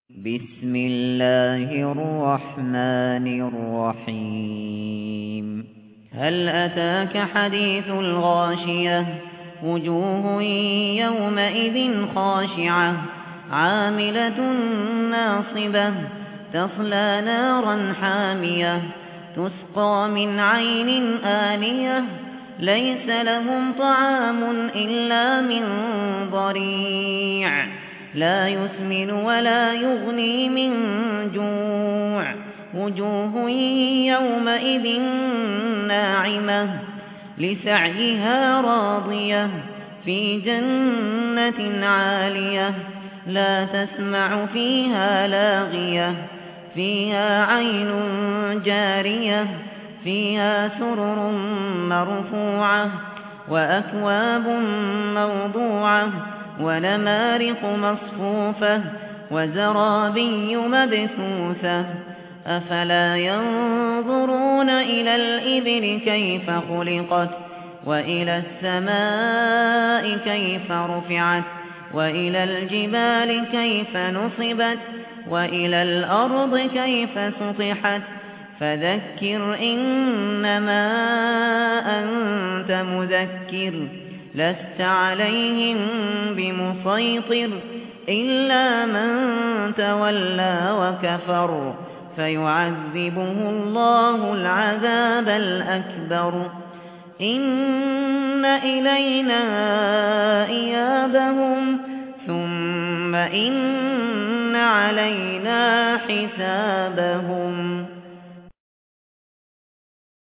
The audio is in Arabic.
بسم الله الرحمن الرحيم هل أتاك حديث الغاشية وجوه يومئذ خاشعة عاملة ناصبة تصلى نارا حامية تسقى من عين آنية ليس لهم طعام إلا من ضريع لا يسمن ولا يغني من جوع وجوه يومئذ ناعمة لسعيها راضية في جنة عالية لا تسمع فيها لاغية فيها عين جارية فيها سرر مرفوعة وأكواب موضوعة ونمارق مصفوفة وزرابي مبثوثة أفلا ينظرون إلى الإبل كيف خلقت وإلى السماء كيف رفعت وإلى الجبال كيف نصبت وإلى الأرض كيف سطحت فذكر إنما أنت مذكر لست عليهم بمسيطر إلا من تولى وكفر فيعذبه الله العذاب الأكبر إن إلينا إيابهم ثم إن علينا حسابهم